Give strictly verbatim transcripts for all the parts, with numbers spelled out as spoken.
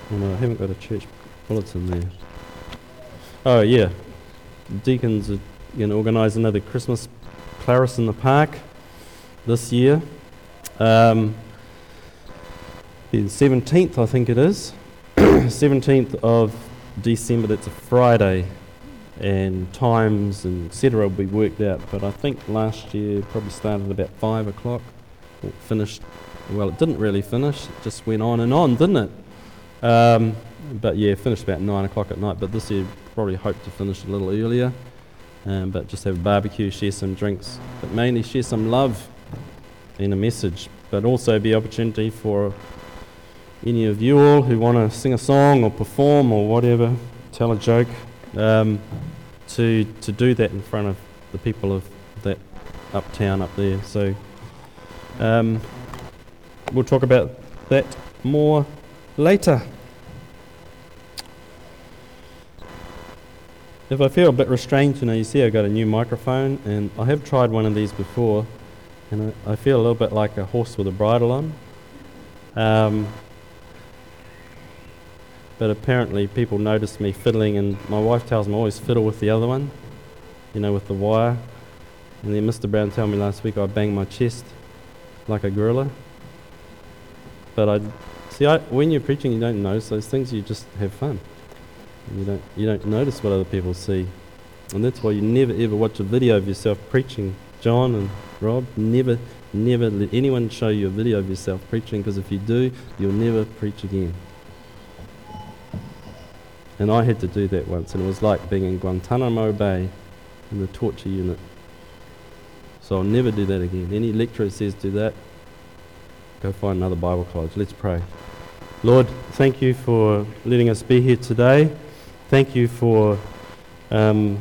Oh, no, I haven't got a church bulletin there. Oh yeah, the deacons are going to organise another Christmas Claris in the Park this year. Um, the seventeenth, I think it is, seventeenth of December, that's a Friday, and times and et cetera will be worked out, but I think last year probably started about five o'clock, or finished, well it didn't really finish, it just went on and on, didn't it? Um, but yeah, finished about nine o'clock at night, but this year probably hope to finish a little earlier, um, but just have a barbecue, share some drinks, but mainly share some love and a message, but also be opportunity for any of you all who want to sing a song or perform or whatever, tell a joke, um, to to do that in front of the people of that uptown up there. So um, we'll talk about that more later. If I feel a bit restrained, you know, you see I've got a new microphone, and I have tried one of these before, and I, I feel a little bit like a horse with a bridle on. Um, but apparently people notice me fiddling, and my wife tells me I always fiddle with the other one, you know, with the wire. And then Mister Brown told me last week I bang my chest like a gorilla. But I see, I, when you're preaching, you don't notice those things. You just have fun. You don't you don't notice what other people see, and that's why you never ever watch a video of yourself preaching. John and Rob, never never let anyone show you a video of yourself preaching, because if you do, you'll never preach again. And I had to do that once, and it was like being in Guantanamo Bay in the torture unit. So I'll never do that again. Any lecturer says do that, go find another Bible college. Let's pray. Lord, thank you for letting us be here today. Thank you for um,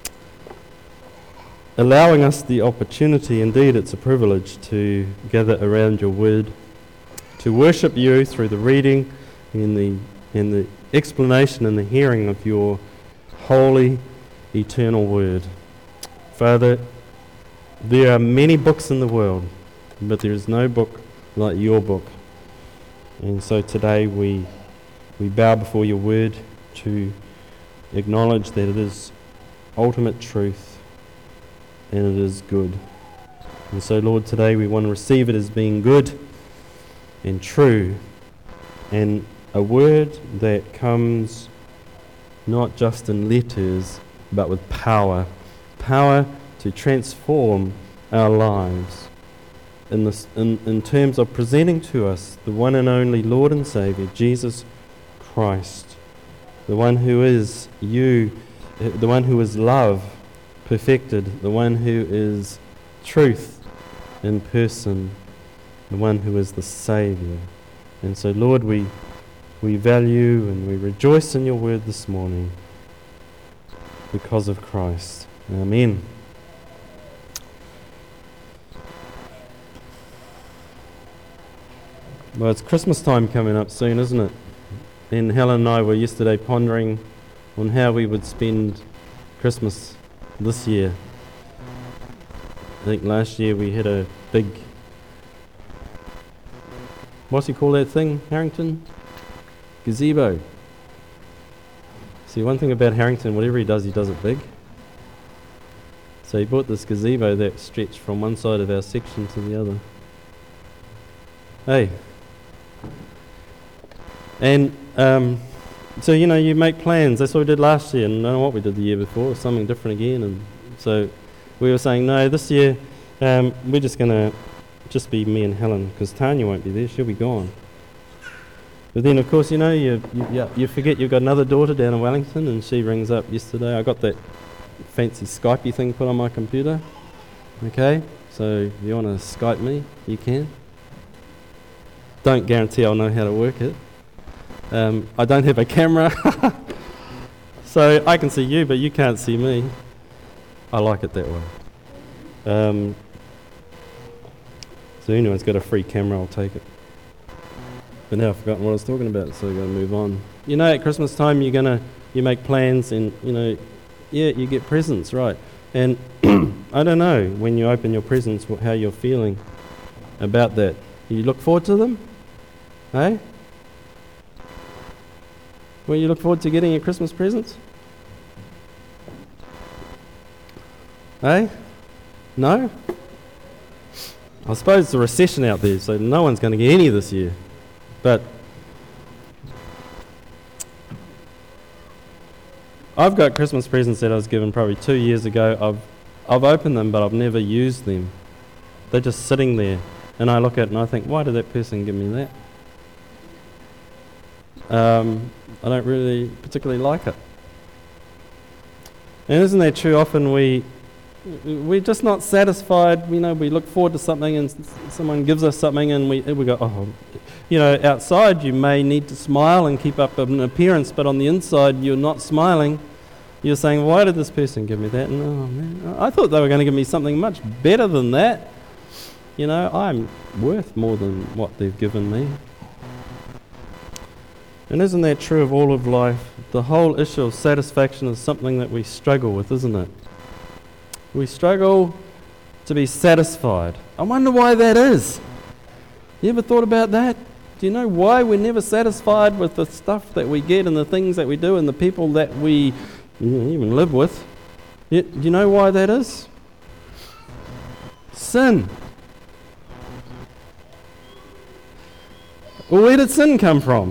allowing us the opportunity, indeed it's a privilege, to gather around your word, to worship you through the reading and the, and the explanation and the hearing of your holy, eternal word. Father, there are many books in the world, but there is no book like your book. And so today we we bow before your word to acknowledge that it is ultimate truth and it is good. And so, Lord, today we want to receive it as being good and true, and a word that comes not just in letters but with power, power to transform our lives. In, this, in, in terms of presenting to us the one and only Lord and Saviour, Jesus Christ, the one who is you, the one who is love perfected, the one who is truth in person, the one who is the Saviour. And so, Lord, we, we value and we rejoice in your word this morning because of Christ. Amen. Well, it's Christmas time coming up soon, isn't it? And Helen and I were yesterday pondering on how we would spend Christmas this year. I think last year we had a big, what's he call that thing, Harrington? Gazebo. See, one thing about Harrington, whatever he does, he does it big. So he bought this gazebo that stretched from one side of our section to the other. Hey. And um, so, you know, you make plans. That's what we did last year, and I don't know what we did the year before, something different again. And so we were saying, no, this year um, we're just going to just be me and Helen, because Tanya won't be there, she'll be gone. But then, of course, you know, you, you, you forget you've got another daughter down in Wellington, and she rings up yesterday. I got that fancy Skypey thing put on my computer. Okay, so if you want to Skype me, you can. Don't guarantee I'll know how to work it. Um, I don't have a camera, so I can see you, but you can't see me. I like it that way. Um, so anyone's got a free camera, I'll take it. But now I've forgotten what I was talking about, so I've got to move on. You know, at Christmas time, you're gonna you make plans, and you know, yeah, you get presents, right? And I don't know when you open your presents wh- how you're feeling about that. You look forward to them, eh? When you look forward to getting your Christmas presents? Eh? No? I suppose it's a recession out there, so no one's going to get any this year. But I've got Christmas presents that I was given probably two years ago. I've I've opened them, but I've never used them. They're just sitting there, and I look at it and I think, why did that person give me that? Um, I don't really particularly like it. And isn't that true? Often we we're just not satisfied. You know, we look forward to something, and s- someone gives us something, and we we go, oh, you know, outside you may need to smile and keep up an appearance, but on the inside you're not smiling. You're saying, why did this person give me that? And oh man, I thought they were going to give me something much better than that. You know, I'm worth more than what they've given me. And isn't that true of all of life? The whole issue of satisfaction is something that we struggle with, isn't it? We struggle to be satisfied. I wonder why that is. You ever thought about that? Do you know why we're never satisfied with the stuff that we get and the things that we do and the people that we you know, even live with? You, do you know why that is? Sin. Well, where did sin come from?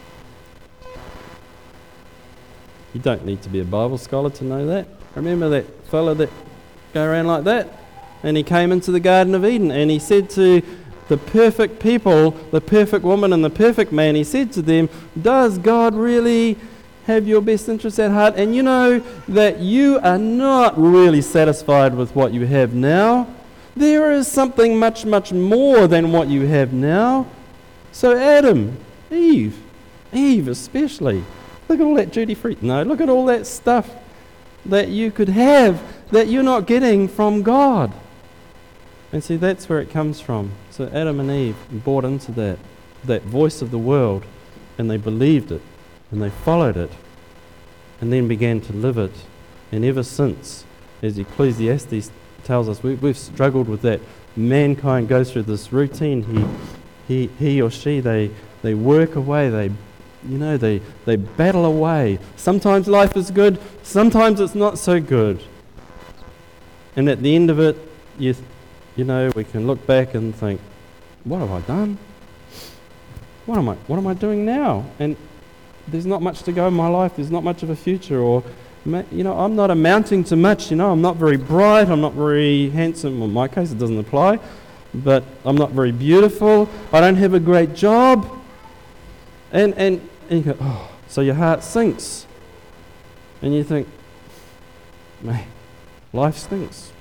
You don't need to be a Bible scholar to know that. Remember that fella that go around like that? And he came into the Garden of Eden and he said to the perfect people, the perfect woman and the perfect man, he said to them, does God really have your best interests at heart? And you know that you are not really satisfied with what you have now. There is something much, much more than what you have now. So Adam, Eve, Eve especially, look at all that duty free. No, look at all that stuff that you could have that you're not getting from God. And see, that's where it comes from. So Adam and Eve bought into that, that voice of the world, and they believed it, and they followed it, and then began to live it. And ever since, as Ecclesiastes tells us, we, we've struggled with that. Mankind goes through this routine. He, he, he or she, they, they work away, they You know, they, they battle away. Sometimes life is good, sometimes it's not so good. And at the end of it, you, you know, we can look back and think, what have I done? What am I, what am I doing now? And there's not much to go in my life, there's not much of a future, or, you know, I'm not amounting to much, you know, I'm not very bright, I'm not very handsome. Well, in my case, it doesn't apply, but I'm not very beautiful, I don't have a great job. And, and, and you go, oh, so your heart sinks. And you think, man, life stinks.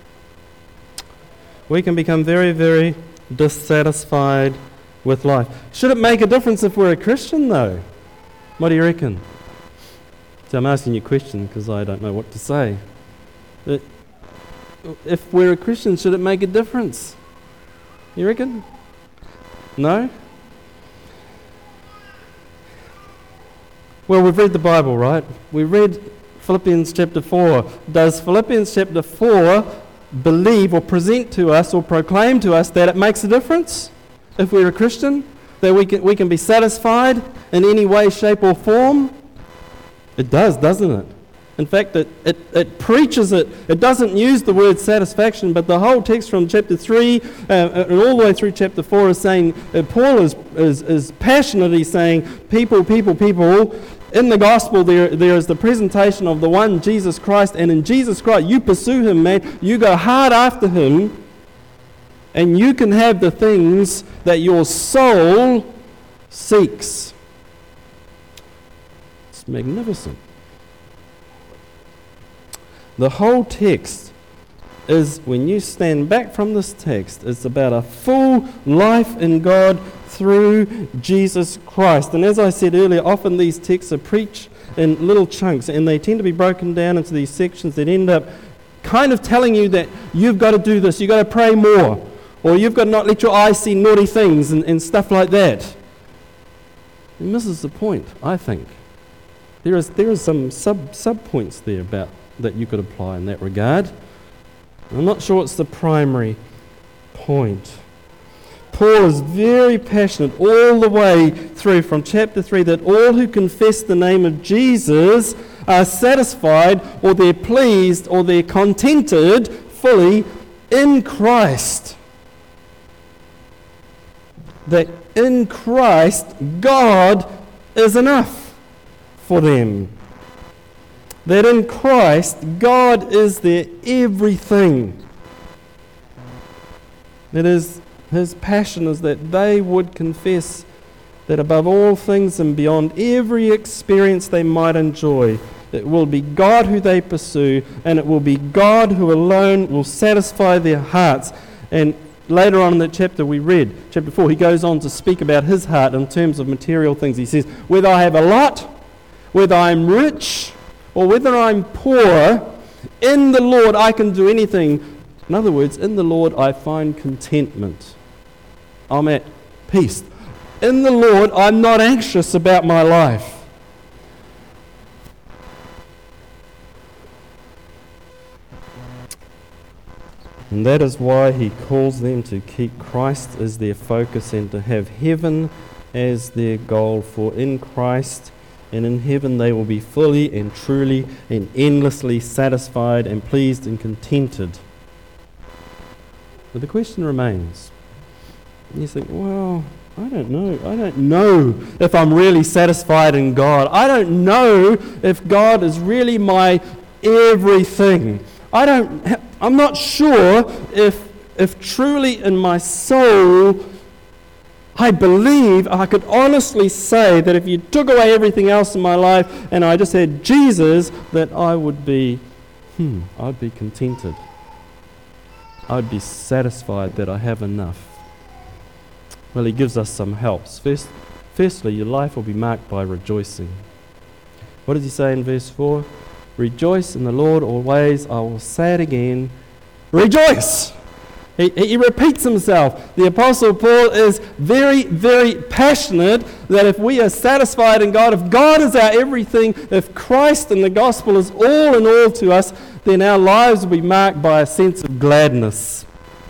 We can become very, very dissatisfied with life. Should it make a difference if we're a Christian, though? What do you reckon? So I'm asking you a question because I don't know what to say. It, if we're a Christian, should it make a difference? You reckon? No? Well, we've read the Bible, right? We read Philippians chapter four. Does Philippians chapter four believe or present to us or proclaim to us that it makes a difference if we're a Christian? That we can, we can be satisfied in any way, shape or form? It does, doesn't it? In fact, it, it, it preaches it. It doesn't use the word satisfaction, but the whole text from chapter three uh, and all the way through chapter four is saying, uh, Paul is, is, is passionately saying, people, people, people, in the gospel there, there is the presentation of the one Jesus Christ, and in Jesus Christ you pursue him, man. You go hard after him, and you can have the things that your soul seeks. It's magnificent. The whole text is, when you stand back from this text, it's about a full life in God through Jesus Christ. And as I said earlier, often these texts are preached in little chunks, and they tend to be broken down into these sections that end up kind of telling you that you've got to do this, you've got to pray more, or you've got to not let your eyes see naughty things and, and stuff like that. It misses the point, I think. There is there is some sub sub points there about that you could apply in that regard. I'm not sure it's the primary point. Paul is very passionate all the way through from chapter three that all who confess the name of Jesus are satisfied, or they're pleased, or they're contented fully in Christ. That in Christ, God is enough for them. That in Christ, God is their everything. That is, his passion is that they would confess that above all things and beyond every experience they might enjoy, it will be God who they pursue, and it will be God who alone will satisfy their hearts. And later on in that chapter we read, chapter four, he goes on to speak about his heart in terms of material things. He says, whether I have a lot, whether I'm rich, or whether I'm poor, in the Lord I can do anything. In other words, in the Lord I find contentment. I'm at peace. In the Lord I'm not anxious about my life. And that is why he calls them to keep Christ as their focus and to have heaven as their goal. For in Christ and in heaven they will be fully and truly and endlessly satisfied and pleased and contented. But the question remains. You think, well, I don't know. I don't know if I'm really satisfied in God. I don't know if God is really my everything. I don't ha- I'm not sure if if truly in my soul I believe, I could honestly say that if you took away everything else in my life and I just had Jesus, that I would be, hmm, I'd be contented. I'd be satisfied that I have enough. Well, he gives us some helps. First, firstly, your life will be marked by rejoicing. What does he say in verse four? Rejoice in the Lord always. I will say it again. Rejoice! He, he repeats himself. The Apostle Paul is very, very passionate that if we are satisfied in God, if God is our everything, if Christ and the gospel is all in all to us, then our lives will be marked by a sense of gladness.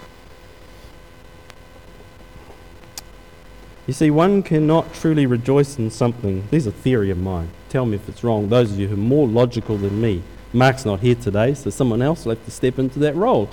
You see, one cannot truly rejoice in something. There's a theory of mine. Tell me if it's wrong. Those of you who are more logical than me. Mark's not here today, so someone else will have to step into that role.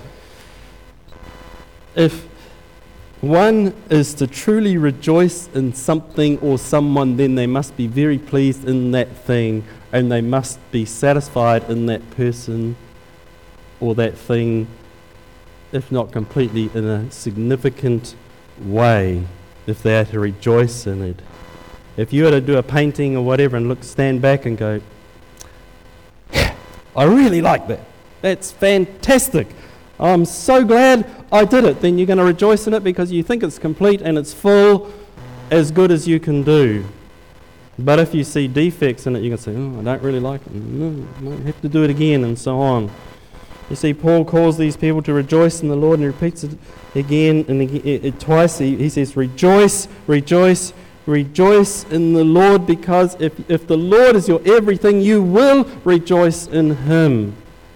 If one is to truly rejoice in something or someone, then they must be very pleased in that thing, and they must be satisfied in that person or that thing, if not completely, in a significant way, if they are to rejoice in it. If you were to do a painting or whatever and look, stand back and go, yeah, I really like that. That's fantastic. I'm so glad I did it. Then you're going to rejoice in it because you think it's complete and it's full, as good as you can do. But if you see defects in it, you can say, oh, I don't really like it. No, I might have to do it again, and so on. You see, Paul calls these people to rejoice in the Lord, and he repeats it again and again, it, it, twice. He, he says, rejoice, rejoice, rejoice in the Lord, because if, if the Lord is your everything, you will rejoice in him.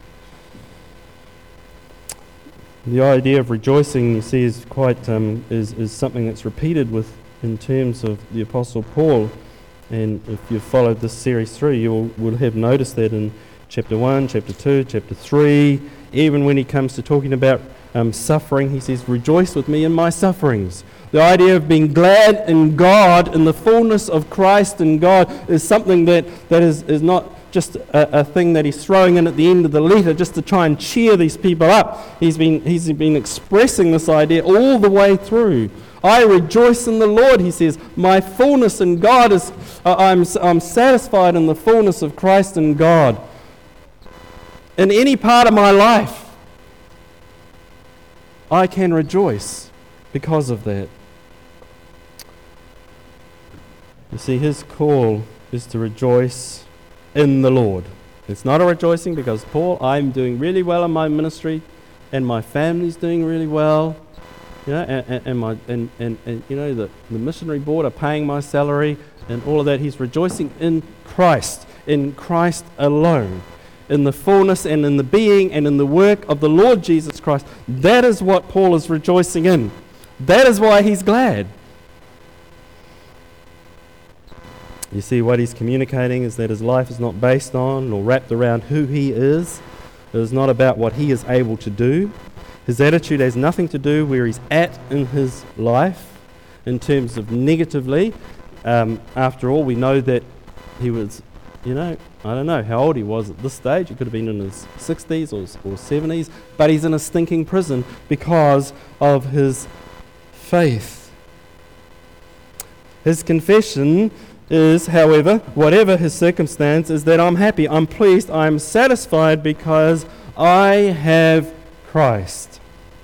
The idea of rejoicing, you see, is quite um, is, is something that's repeated with in terms of the Apostle Paul. And if you've followed this series through, you will, will have noticed that in chapter one, chapter two, chapter three, even when he comes to talking about um, suffering, he says, rejoice with me in my sufferings. The idea of being glad in God, in the fullness of Christ in God, is something that, that is, is not just a, a thing that he's throwing in at the end of the letter just to try and cheer these people up. He's been, he's been expressing this idea all the way through. I rejoice in the Lord, he says. My fullness in God is, uh, I'm, I'm satisfied in the fullness of Christ in God. In any part of my life, I can rejoice because of that. You see, his call is to rejoice in the Lord. It's not a rejoicing because, Paul, I'm doing really well in my ministry and my family's doing really well. You know, and, and my and, and, and you know the, the missionary board are paying my salary and all of that. He's rejoicing in Christ, in Christ alone, in the fullness and in the being and in the work of the Lord Jesus Christ. That is what Paul is rejoicing in. That is why he's glad. You see, what he's communicating is that his life is not based on or wrapped around who he is. It is not about what he is able to do. His attitude has nothing to do where he's at in his life in terms of negatively. Um, after all, we know that he was, you know, I don't know how old he was at this stage. He could have been in his sixties or, or seventies, but he's in a stinking prison because of his faith. His confession is, however, whatever his circumstance, is that I'm happy, I'm pleased, I'm satisfied because I have Christ.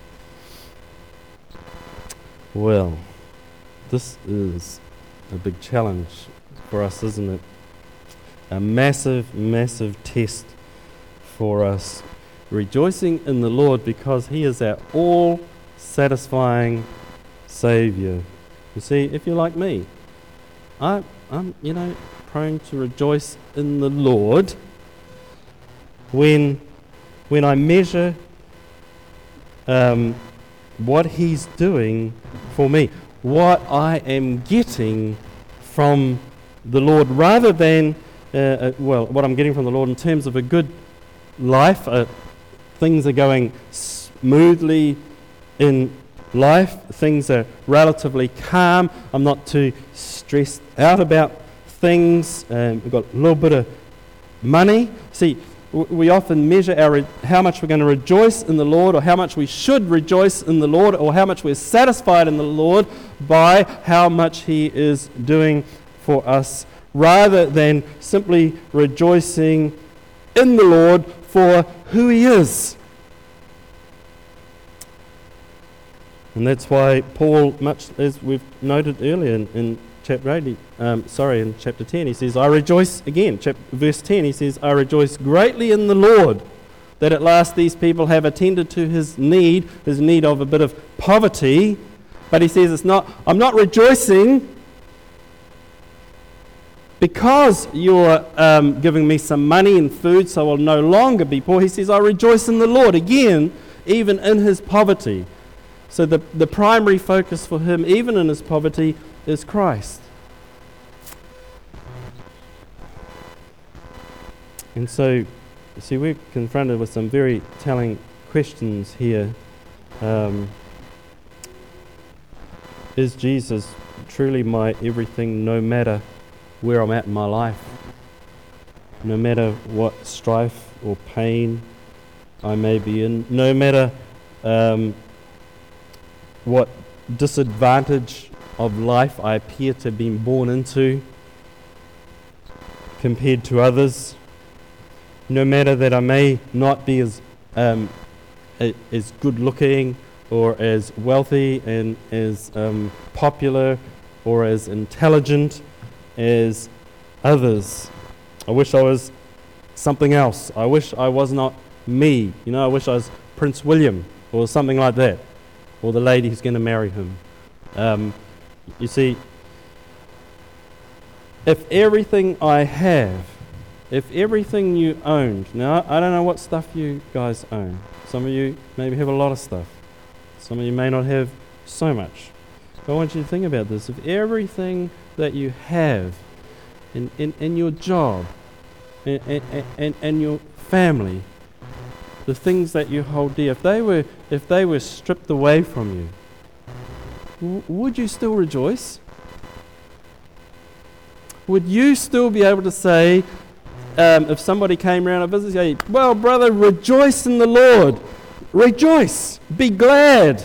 Well, this is a big challenge for us, isn't it? A massive, massive test for us. Rejoicing in the Lord because he is our all-satisfying Saviour. You see, if you're like me, I, I'm, you know, prone to rejoice in the Lord when, when I measure um, what he's doing for me, what I am getting from the Lord, rather than, uh, uh, well, what I'm getting from the Lord in terms of a good life. Uh, things are going smoothly in life, things are relatively calm, I'm not too stressed out about things, um, we've got a little bit of money. See, w- we often measure our re- how much we're going to rejoice in the Lord, or how much we should rejoice in the Lord, or how much we're satisfied in the Lord by how much he is doing for us, rather than simply rejoicing in the Lord for who he is. And that's why Paul, much as we've noted earlier in, in chapter eight, um, sorry, in chapter ten, he says, I rejoice, again, chapter, verse ten, he says, I rejoice greatly in the Lord that at last these people have attended to his need, his need of a bit of poverty. But he says, it's not, I'm not rejoicing because you're um, giving me some money and food, so I'll no longer be poor. He says, I rejoice in the Lord, again, even in his poverty. So the, the primary focus for him, even in his poverty, is Christ. And so, you see, we're confronted with some very telling questions here. Um, is Jesus truly my everything, no matter where I'm at in my life? No matter what strife or pain I may be in, no matter um, what disadvantage of life I appear to have been born into compared to others, no matter that I may not be as um, a, as good looking or as wealthy and as um, popular or as intelligent as others. I wish I was something else. I wish I was not me. You know, I wish I was Prince William or something like that, or the lady who's going to marry him. Um, you see, if everything I have, if everything you owned, now I don't know what stuff you guys own. Some of you maybe have a lot of stuff. Some of you may not have so much. But I want you to think about this. If everything that you have in, in, in your job and, and, and, and your family, the things that you hold dear, if they were if they were stripped away from you, w- would you still rejoice? Would you still be able to say, um, if somebody came around and visited, say, well, brother, rejoice in the Lord. Rejoice. Be glad.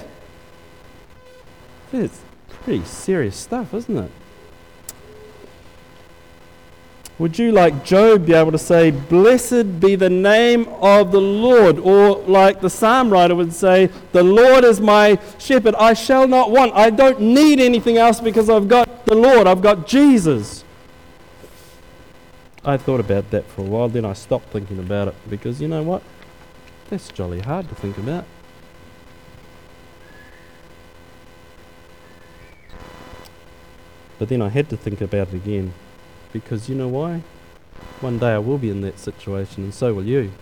It's pretty serious stuff, isn't it? Would you, like Job, be able to say, blessed be the name of the Lord? Or like the psalm writer would say, the Lord is my shepherd, I shall not want. I don't need anything else because I've got the Lord, I've got Jesus. I thought about that for a while, then I stopped thinking about it, because you know what? That's jolly hard to think about. But then I had to think about it again. Because you know why? One day I will be in that situation, and so will you.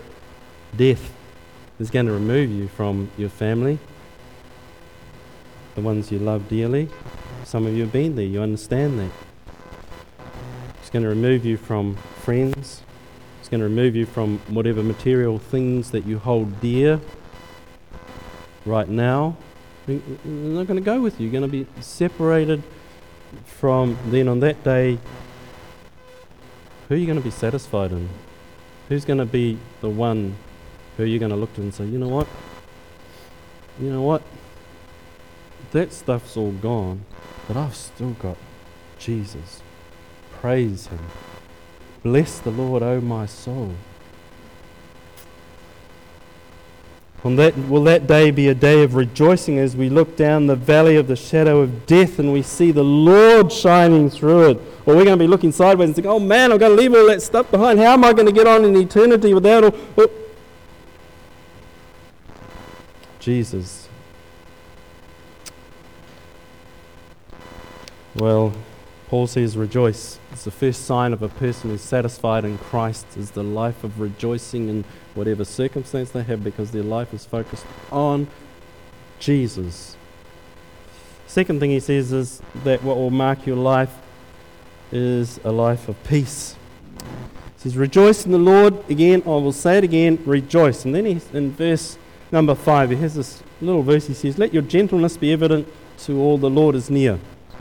Death is going to remove you from your family. the ones you love dearly. Some of you have been there, you understand that. He's going to remove you from friends. He's going to remove you from whatever material things that you hold dear right now. They're not going to go with you. You're going to be separated from. Then on that day, who are you going to be satisfied in? Who's going to be the one who you're going to look to and say, you know what? You know what? That stuff's all gone, but I've still got Jesus. Praise Him. Bless the Lord, O my soul. On that, will that day be a day of rejoicing as we look down the valley of the shadow of death and we see the Lord shining through it? Or we're going to be looking sideways and thinking, oh man, I've got to leave all that stuff behind. How am I going to get on in eternity without all... Oh. Jesus. Well, Paul says rejoice. It's the first sign of a person who's satisfied in Christ, is the life of rejoicing in whatever circumstance they have, because their life is focused on Jesus. Second thing he says is that what will mark your life is a life of peace. He says, rejoice in the Lord. Again, I will say it again, rejoice. And then he, in verse number five, he has this little verse. He says, let your gentleness be evident to all, the Lord is near.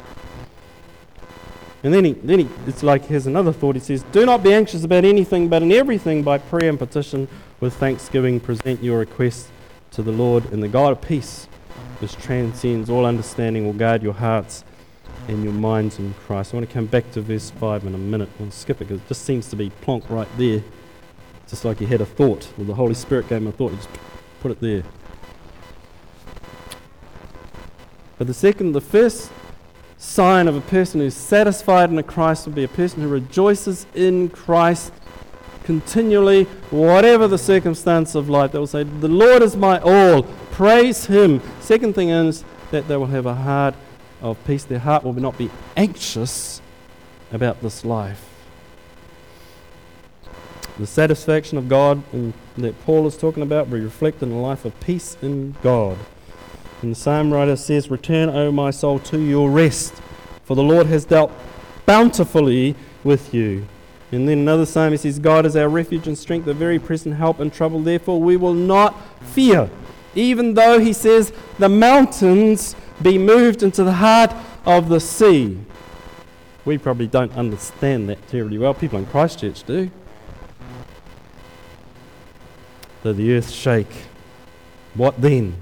And then he, then he, it's like he has another thought. He says, do not be anxious about anything, but in everything by prayer and petition with thanksgiving present your requests to the Lord, and the God of peace, which transcends all understanding, will guard your hearts and your minds in Christ. I want to come back to verse five in a minute. I'll skip it because it just seems to be plonked right there. Just like he had a thought, or the Holy Spirit gave him a thought, he just put it there. But the second, the first sign of a person who's satisfied in Christ will be a person who rejoices in Christ continually, whatever the circumstance of life. They will say, the Lord is my all, praise Him. Second thing is that they will have a heart of peace. Their heart will not be anxious about this life. The satisfaction of God in, that Paul is talking about will reflect in a life of peace in God. And the psalm writer says, return, O my soul, to your rest, for the Lord has dealt bountifully with you. And then another psalm, he says, God is our refuge and strength, a very present help in trouble. Therefore we will not fear, even though, he says, the mountains be moved into the heart of the sea. We probably don't understand that terribly well. People in Christchurch do. Though the earth shake, what then?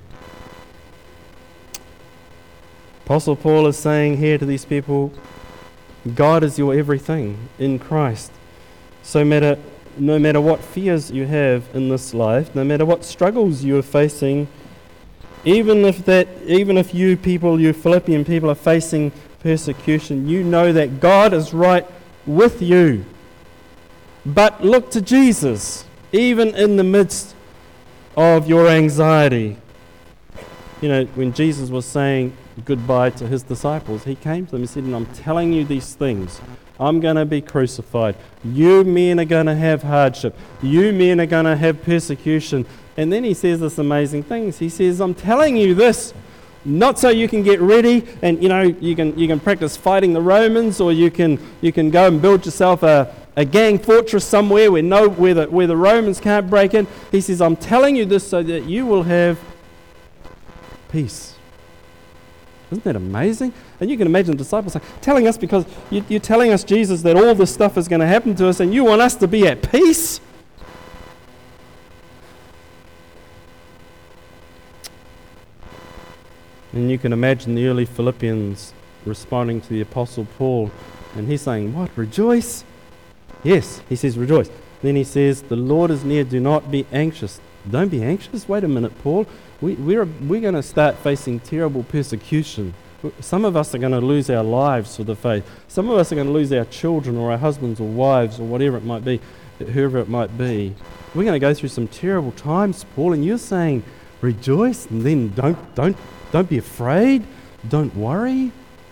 Apostle Paul is saying here to these people, God is your everything in Christ. So matter, no matter what fears you have in this life, no matter what struggles you are facing, even if that, even if you people, you Philippian people, are facing persecution, you know that God is right with you. But look to Jesus, even in the midst of your anxiety. You know, when Jesus was saying goodbye to his disciples, he came to them and said, and I'm telling you these things. I'm going to be crucified. You men are going to have hardship. You men are going to have persecution. And then he says this amazing thing. He says, I'm telling you this, not so you can get ready and, you know, you can you can practice fighting the Romans, or you can you can go and build yourself a, a gang fortress somewhere where no where the, where the Romans can't break in. He says, I'm telling you this so that you will have peace. Isn't that amazing? And you can imagine the disciples saying, telling us, because you, you're telling us, Jesus, that all this stuff is going to happen to us and you want us to be at peace? And you can imagine the early Philippians responding to the Apostle Paul, and he's saying, what, rejoice? Yes, he says rejoice. Then he says, the Lord is near, do not be anxious. Don't be anxious? Wait a minute, Paul. We, we're we're going to start facing terrible persecution. Some of us are going to lose our lives for the faith. Some of us are going to lose our children or our husbands or wives or whatever it might be, whoever it might be. We're going to go through some terrible times, Paul, and you're saying rejoice, and then don't don't don't be afraid, don't worry.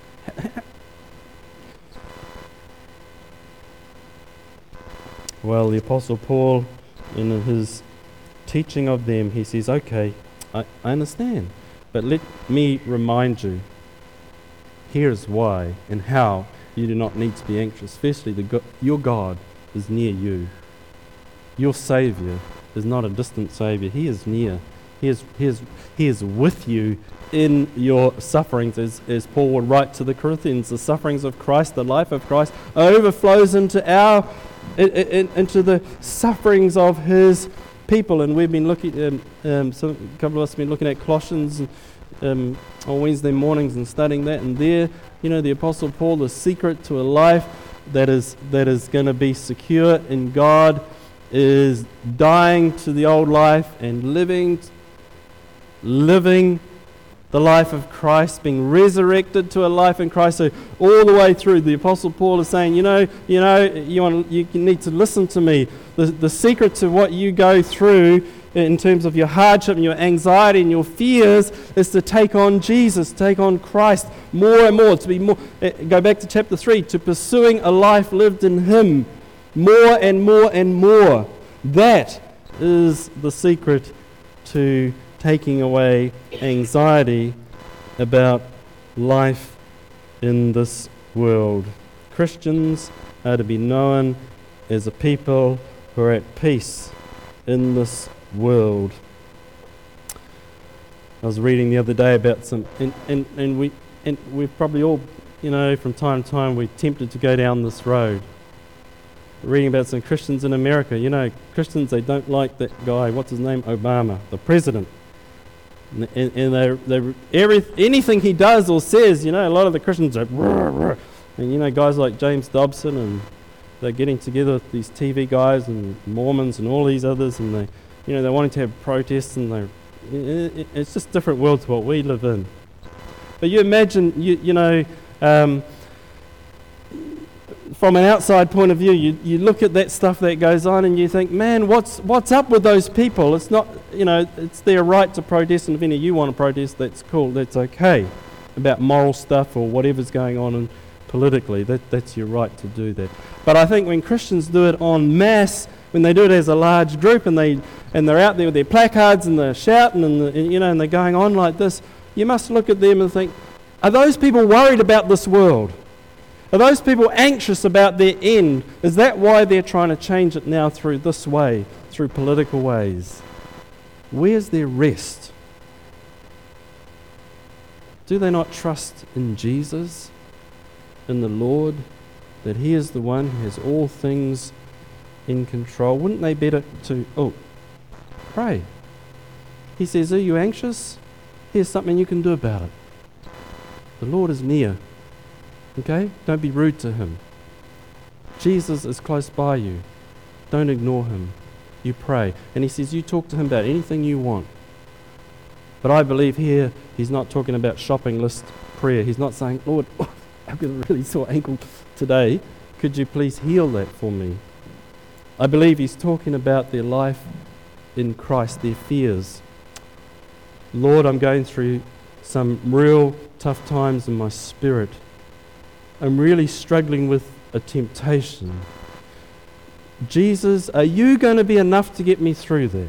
Well, the Apostle Paul, in his teaching of them, he says, okay, I, I understand, But let me remind you, here is why and how you do not need to be anxious. Firstly, the go- your God is near you. Your Saviour is not a distant Saviour. He is near. He is, he is, he is with you in your sufferings, as, as Paul would write to the Corinthians. The sufferings of Christ, the life of Christ, overflows into our, in, in, into the sufferings of His people. And we've been looking, um, um, some, a couple of us have been looking at Colossians um, on Wednesday mornings and studying that. And there, you know, the Apostle Paul, the secret to a life that is that is going to be secure in God is dying to the old life and living, living the life of Christ, being resurrected to a life in Christ. So all the way through, the Apostle Paul is saying, you know, you know, you want, you need to listen to me. The the secret to what you go through in terms of your hardship and your anxiety and your fears is to take on Jesus, take on Christ more and more, to be more, go back to chapter three, to pursuing a life lived in Him more and more and more. That is the secret to taking away anxiety about life in this world. Christians are to be known as a people who are at peace in this world. I was reading the other day about some, and, and, and we and we've probably all, you know, from time to time we're tempted to go down this road. Reading about some Christians in America, you know, Christians, they don't like that guy, what's his name, Obama, the president. And, and, and they they every anything he does or says, you know, a lot of the Christians are, rrr, rrr. And you know, guys like James Dobson, and they're getting together with these T V guys and Mormons and all these others, and they, you know, they're wanting to have protests, and they, it, it's just a different world to what we live in. But you imagine, you you know, um, from an outside point of view, you, you look at that stuff that goes on and you think, man, what's what's up with those people? It's not, you know, it's their right to protest, and if any of you want to protest, that's cool, that's okay, about moral stuff or whatever's going on in, politically, that that's your right to do that. But I think when Christians do it en masse, when they do it as a large group, and they and they're out there with their placards and they're shouting and, the, and you know and they're going on like this, you must look at them and think, are those people worried about this world? Are those people anxious about their end? Is that why they're trying to change it now through this way, through political ways? Where's their rest? Do they not trust in Jesus, in the Lord, that He is the one who has all things in control? Wouldn't they better to, oh, pray? He says, are you anxious? Here's something you can do about it. The Lord is near. Okay? Don't be rude to Him. Jesus is close by you. Don't ignore Him. You pray. And He says, you talk to Him about anything you want. But I believe here He's not talking about shopping list prayer. He's not saying, Lord, oh, I've got a really sore ankle today. Could you please heal that for me? I believe He's talking about their life in Christ, their fears. Lord, I'm going through some real tough times in my spirit. I'm really struggling with a temptation. Jesus, are you going to be enough to get me through that?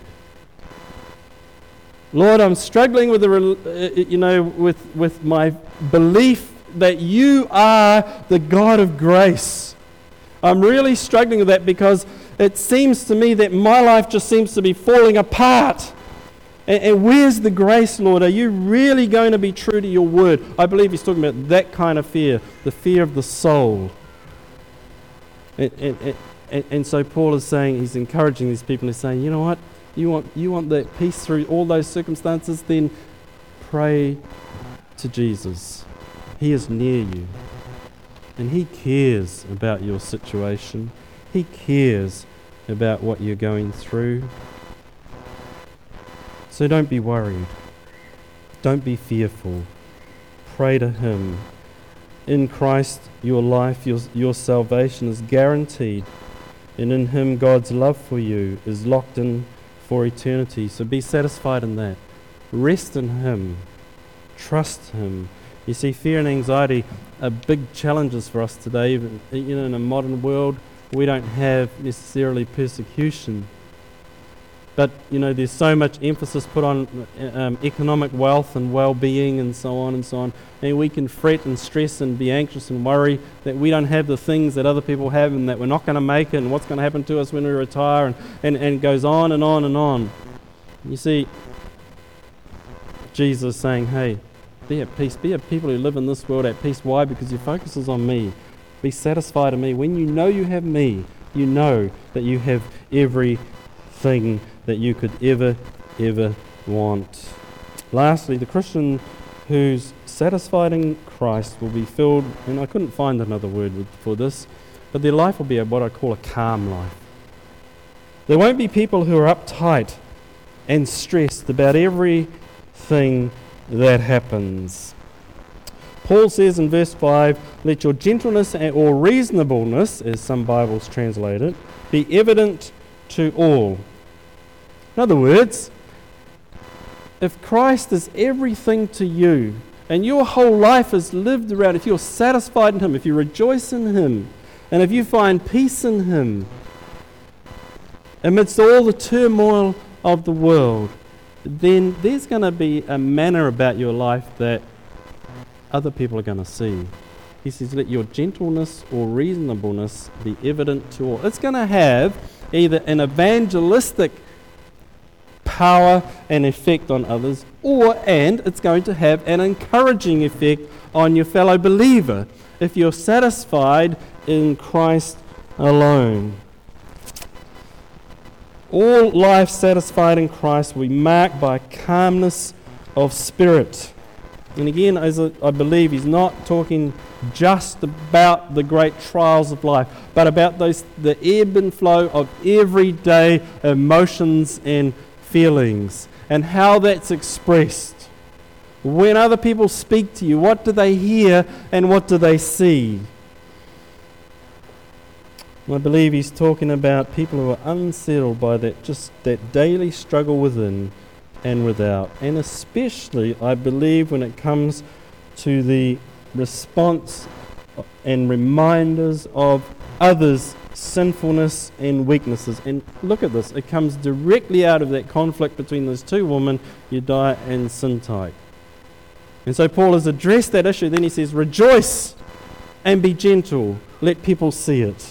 Lord, I'm struggling with the, you know, with with my belief that you are the God of grace. I'm really struggling with that because it seems to me that my life just seems to be falling apart. And, and where's the grace, Lord? Are you really going to be true to your word? I believe He's talking about that kind of fear, the fear of the soul. And, and, and, and so Paul is saying, he's encouraging these people, he's saying, you know what? You want, you want that peace through all those circumstances? Then pray to Jesus. He is near you. And He cares about your situation. He cares about what you're going through. So don't be worried. Don't be fearful. Pray to Him. In Christ, your life, your, your salvation is guaranteed. And in Him, God's love for you is locked in for eternity. So be satisfied in that. Rest in Him. Trust Him. You see, fear and anxiety are big challenges for us today. Even, you know, in a modern world, we don't have necessarily persecution. but you know, there's so much emphasis put on um, economic wealth and well-being and so on and so on, and we can fret and stress and be anxious and worry that we don't have the things that other people have and that we're not going to make it and what's going to happen to us when we retire, and, and, and it goes on and on and on. You see, Jesus is saying, hey, be at peace. Be a people who live in this world at peace. Why? Because your focus is on me. Be satisfied in me. When you know you have me, you know that you have everything that you could ever, ever want. Lastly, the Christian who's satisfied in Christ will be filled, and I couldn't find another word for this, but their life will be a, what I call a calm life. There won't be people who are uptight and stressed about everything that happens. Paul says in verse five, let your gentleness or reasonableness, as some Bibles translate it, be evident to all. In other words, if Christ is everything to you, and your whole life is lived around, if you're satisfied in Him, if you rejoice in Him, and if you find peace in Him, amidst all the turmoil of the world, then there's going to be a manner about your life that other people are going to see. He says, let your gentleness or reasonableness be evident to all. It's going to have either an evangelistic power and effect on others, or and it's going to have an encouraging effect on your fellow believer if you're satisfied in Christ alone. All life satisfied in Christ will be marked by calmness of spirit. And again, as I believe, he's not talking just about the great trials of life, but about those the ebb and flow of everyday emotions and feelings, and how that's expressed. When other people speak to you, what do they hear and what do they see? I believe he's talking about people who are unsettled by that, just that daily struggle within and without. And especially, I believe, when it comes to the response and reminders of others' sinfulness and weaknesses. And look at this, it comes directly out of that conflict between those two women, Euodia and Syntyche. And so Paul has addressed that issue. Then he says, rejoice and be gentle. Let people see it.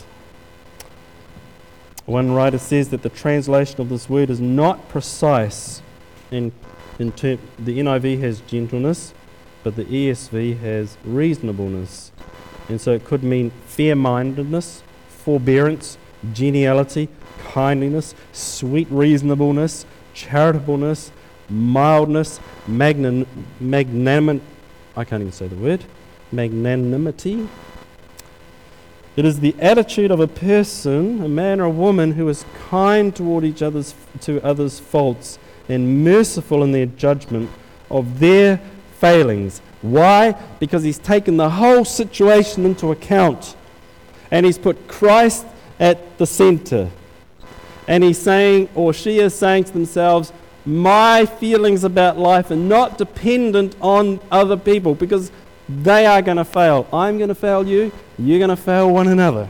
One writer says that the translation of this word is not precise. In, in term, the N I V has gentleness, but the E S V has reasonableness. And so it could mean fair-mindedness, forbearance, geniality, kindliness, sweet reasonableness, charitableness, mildness, magnan- magnanimity. I can't even say the word. Magnanimity. It is the attitude of a person, a man or a woman, who is kind toward each other's to others' faults and merciful in their judgment of their failings. Why? Because he's taken the whole situation into account, and he's put Christ at the center. And he's saying, or she is saying to themselves, my feelings about life are not dependent on other people, because they are going to fail. I'm going to fail you. You're going to fail one another.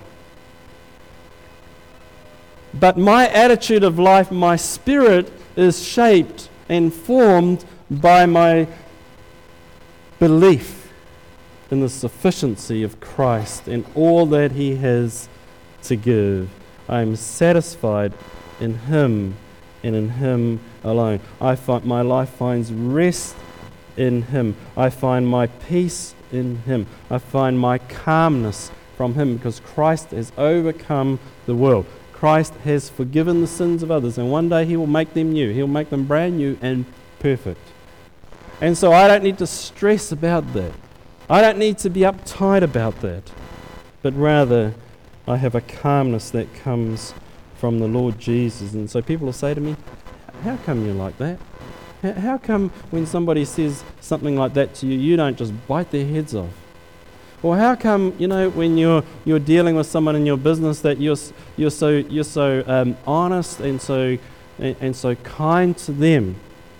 But my attitude of life, my spirit, is shaped and formed by my belief in the sufficiency of Christ and all that He has to give. I am satisfied in Him and in Him alone. I find my life finds rest in Him. I find my peace in Him. I find my calmness from Him, because Christ has overcome the world. Christ has forgiven the sins of others, and one day He will make them new. He'll make them brand new and perfect. And so I don't need to stress about that. I don't need to be uptight about that. But rather, I have a calmness that comes from the Lord Jesus. And so people will say to me, how come you're like that? How come when somebody says something like that to you, you don't just bite their heads off? Or how come, you know, when you're you're dealing with someone in your business, that you're you're so you're so um, honest and so and, and so kind to them?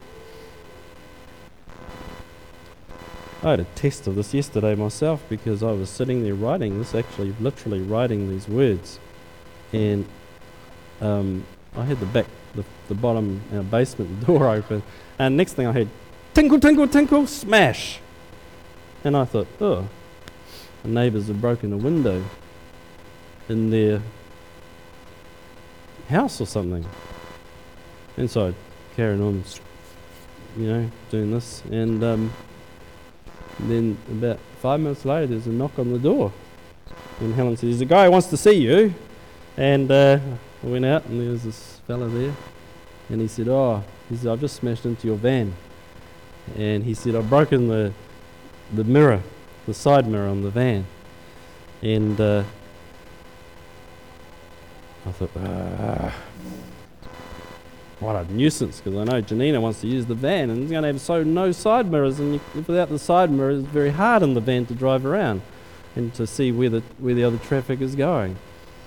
I had a test of this yesterday myself, because I was sitting there writing this, actually literally writing these words, and um, I had the back the, the bottom uh, basement door open, and next thing I heard, tinkle, tinkle, tinkle, smash. And I thought, oh, the neighbours have broken a window in their house or something. And so I carried on, you know, doing this, and um, then about five minutes later, there's a knock on the door, and Helen says, "There's a guy who wants to see you." And uh, I went out, and there was this fella there, and he said, "Oh," he said, "I've just smashed into your van," and he said, "I've broken the the mirror, the side mirror on the van," and uh, I thought, ah. What a nuisance, because I know Janina wants to use the van and it's going to have so no side mirrors, and you, without the side mirrors it's very hard in the van to drive around and to see where the, where the other traffic is going.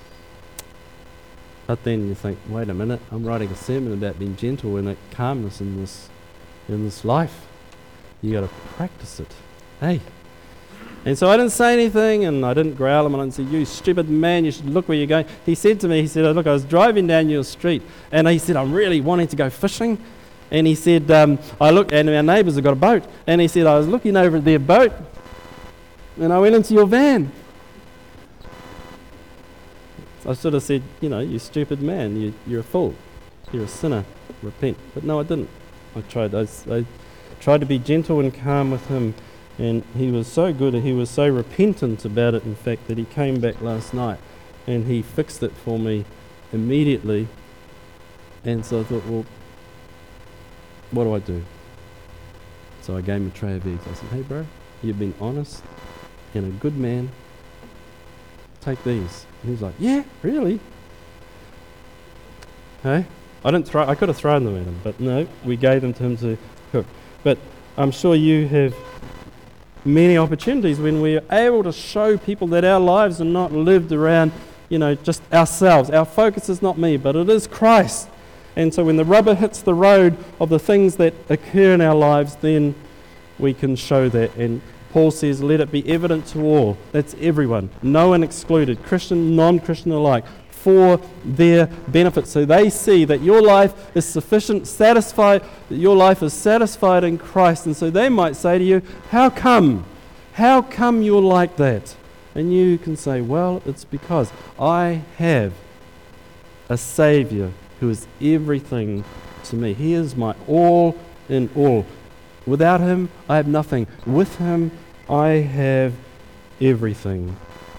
But then you think, wait a minute, I'm writing a sermon about being gentle and calmness in this, in this life. You got to practice it. Hey. And so I didn't say anything, and I didn't growl him, and I didn't say, "You stupid man, you should look where you're going." He said to me, he said, "Oh, look, I was driving down your street," and he said, "I'm really wanting to go fishing." And he said, um, I looked, and our neighbours have got a boat, and he said, "I was looking over at their boat, and I went into your van." I should have said, "You know, you stupid man, you, you're a fool, you're a sinner, repent." But no, I didn't. I tried, I, I tried to be gentle and calm with him. And he was so good, he was so repentant about it, in fact, that he came back last night and he fixed it for me immediately. And so I thought, well, what do I do? So I gave him a tray of eggs. I said, "Hey bro, you've been honest and a good man. Take these." And he's like, "Yeah, really?" Hey? I didn't throw, I could have thrown them at him, but no, we gave them to him to cook. But I'm sure you have many opportunities when we're able to show people that our lives are not lived around, you know, just ourselves. Our focus is not me, but it is Christ. And so when the rubber hits the road of the things that occur in our lives, then we can show that. And Paul says, "Let it be evident to all." That's everyone, no one excluded, Christian, non-Christian alike, for their benefit. So they see that your life is sufficient, satisfied, that your life is satisfied in Christ. And so they might say to you, "How come? How come you're like that?" And you can say, "Well, it's because I have a Saviour who is everything to me. He is my all in all. Without Him, I have nothing. With Him, I have everything."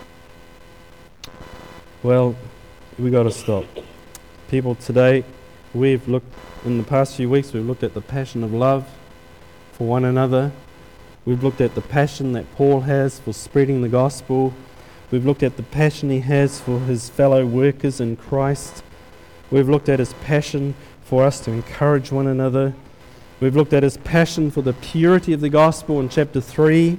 Well, we got to stop. People, today, we've looked, in the past few weeks, we've looked at the passion of love for one another. We've looked at the passion that Paul has for spreading the gospel. We've looked at the passion he has for his fellow workers in Christ. We've looked at his passion for us to encourage one another. We've looked at his passion for the purity of the gospel in chapter three.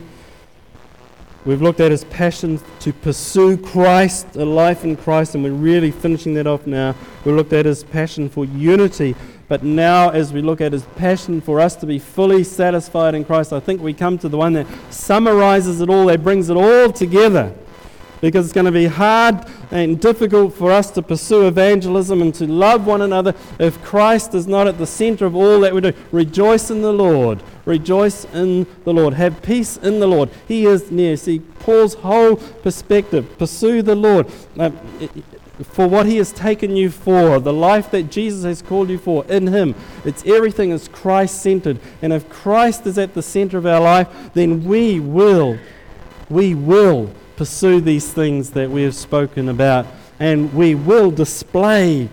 We've looked at his passion to pursue Christ, a life in Christ, and we're really finishing that off now. We looked at his passion for unity, but now as we look at his passion for us to be fully satisfied in Christ, I think we come to the one that summarizes it all, that brings it all together. Because it's going to be hard and difficult for us to pursue evangelism and to love one another if Christ is not at the center of all that we do. Rejoice in the Lord. Rejoice in the Lord. Have peace in the Lord. He is near. See, Paul's whole perspective. Pursue the Lord. Uh, for what He has taken you for, the life that Jesus has called you for in Him. It's everything is Christ-centered. And if Christ is at the center of our life, then we will, we will pursue these things that we have spoken about, and we will display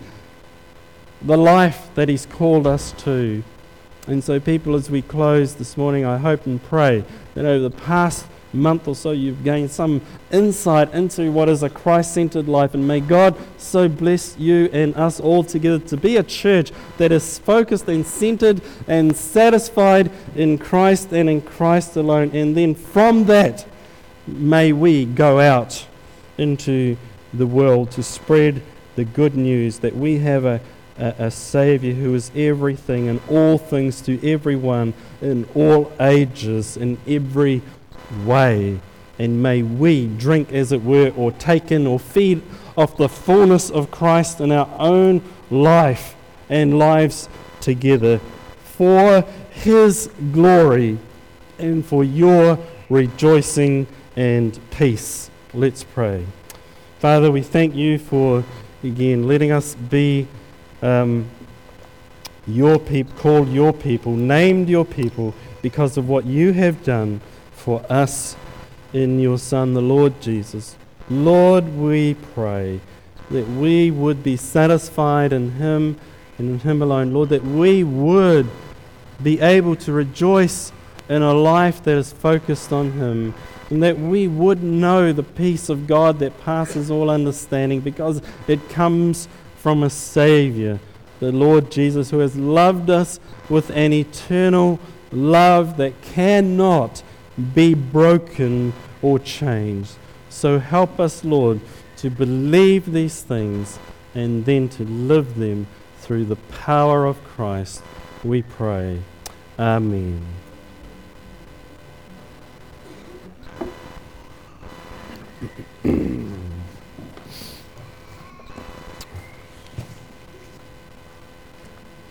the life that He's called us to. And so people, as we close this morning, I hope and pray that over the past month or so you've gained some insight into what is a Christ-centered life, and may God so bless you and us all together to be a church that is focused and centered and satisfied in Christ and in Christ alone. And then from that, may we go out into the world to spread the good news that we have a, a, a Saviour who is everything and all things to everyone in all ages, in every way. And may we drink, as it were, or take in or feed off the fullness of Christ in our own life and lives together for His glory and for your rejoicing and peace. Let's pray. Father, we thank you for, again, letting us be um, your people, called your people, named your people, because of what you have done for us in your Son, the Lord Jesus. Lord, we pray that we would be satisfied in Him and in Him alone. Lord, that we would be able to rejoice in a life that is focused on Him, and that we would know the peace of God that passes all understanding, because it comes from a Saviour, the Lord Jesus, who has loved us with an eternal love that cannot be broken or changed. So help us, Lord, to believe these things and then to live them through the power of Christ, we pray. Amen.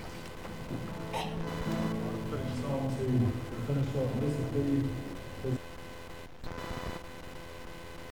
Finish off, this will be